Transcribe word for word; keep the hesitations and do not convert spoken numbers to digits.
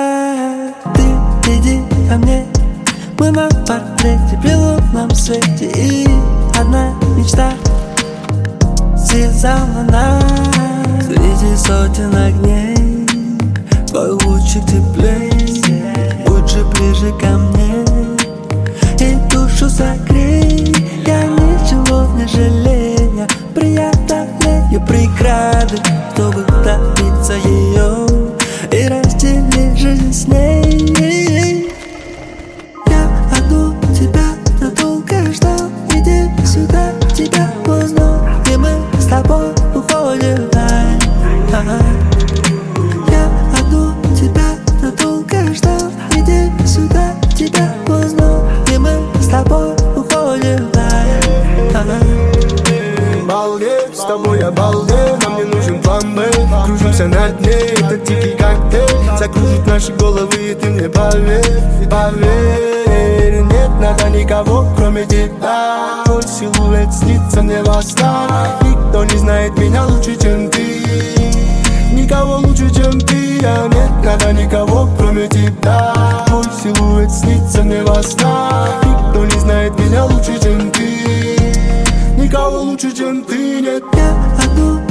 Ты иди ко мне, мы на портрете при лунном свете. И одна мечта связала нас среди сотен огней. Твой лучик теплей, будь же ближе ко мне и душу согрей. Я ничего не жалею, преодолею преграды, чтобы добиться ее и разделить жизнь с ней. Я одну тебя надолго ждал, иди сюда, тебя узнал, и мы с тобой уходим вдаль. Я одну тебя надолго ждал, иди сюда, тебя узнал, и мы с тобой уходим вдаль. Балдеть, с тобой обалдеть, нам не нужен план Б. Кружимся над ней, это дикий коктейль, закружит наши головы, и ты мне поверь, поверь. Нет, надо никого, кроме тебя. Твой силуэт снится мне во снах. Никто не знает меня лучше, чем ты, никого лучше, чем ты. А нет, надо никого, кроме тебя. Твой силуэт снится мне во снах. Никто не знает меня лучше, чем ты, никого лучше, чем ты, нет. Я одну